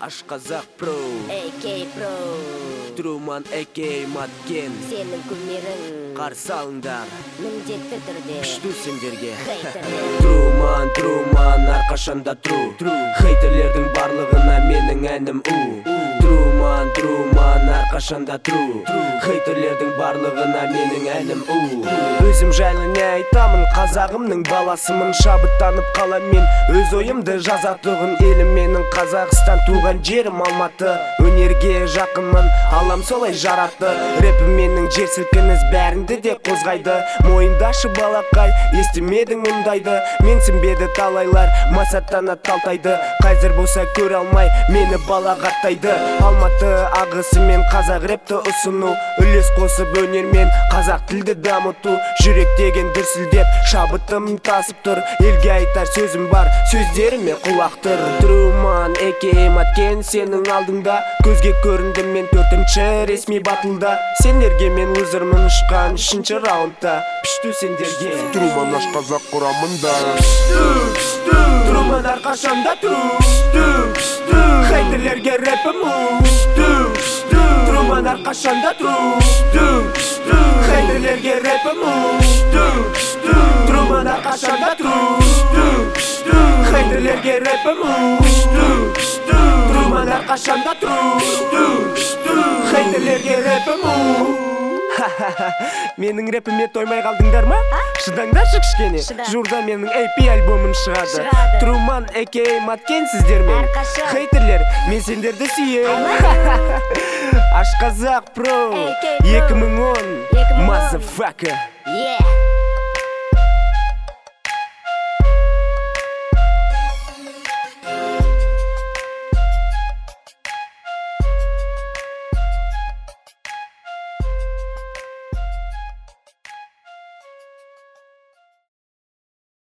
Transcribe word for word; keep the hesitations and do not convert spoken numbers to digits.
Ашқазақ про Эй-кей про Труман Эй-кей Маткен Сенің кумирің қарсы алыңдар міндетті түрде күшті сендерге. Хейтерлер. Труман, Труман, әрқашанда тру Хейтерлердің барлығына менің әнім у Труман, Труман, әрқашанда тру Хейтерлердің барлығына менің әнім у Өзім жайлы не айтамын, қазағымның баласымын. Шабыттанып қалам мен өз ойымды жазатұғын. Елім менің Қазақстан, туған жерім Алматы. Өнерге жақынмын, алам солай жаратты. Рэпім менің жер сілкініс бәрінді де қозғайды. Мойындашы балақай, естімедің мұндайды. Менсінбеді талайлар, масаттана талтайды. Қазір болса көре алмай, мені балағаттайды. Алматы ағысымен қазақ рэпті ұсыну, үлес қосып өнермен қазақ тілді дамыту. Жүрек деген дүрсілдеп, шабытым тасып тұр. Елге айтар сөзім бар, сөздеріме құлақ тұр. Труман Эй-кей Маткен сенің алдыңда, көзге көріндім мен төртінші ресми батылда. Сендерге мен лузермын, ұшқан үшінші раундта. Пішту сендерге Труман Ашқазақ құрамында. Труман әрқашанда тру Хейтерлерге рэпім у Труман әрқашанда тру Хейтерлерге рэпім у Труман әрқашанда тру Хейтерлерге рэпім у Труман әрқашанда тру Хейтерлерге рэпім у Менің рэпіме тоймай қалдыңдар ма? Шыдаңдаршы кішкене. Журда менің эй пи альбомын шығады. Труман Эй-кей Маткен сіздермен. Хейтерлер, мен сендерді сүйем. Ашқазақ про екі мың он Motherfucker.